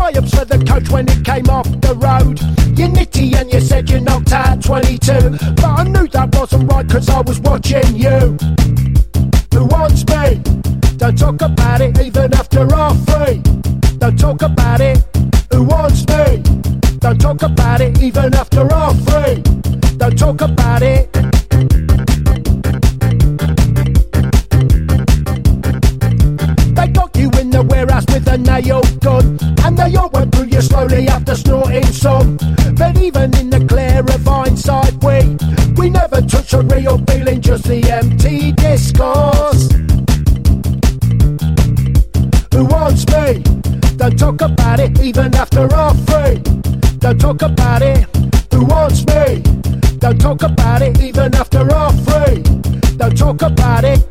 tie-ups for the coach when it came off the road. You're nitty and you said you knocked out 22, but I knew that wasn't right cause I was watching you. Who wants me? Don't talk about it even after half 3. Don't talk about it. Who wants me? Don't talk about it even after half 3. Don't talk about it. They got you in the warehouse with a nail gun, and they all went through you slowly after snorting some. But even in the glare of hindsight, we never touched a real feeling, just the empty discourse. Who wants me? Don't talk about it even after half 3. Don't talk about it. Who wants me? Don't talk about it even after half 3. Don't talk about it.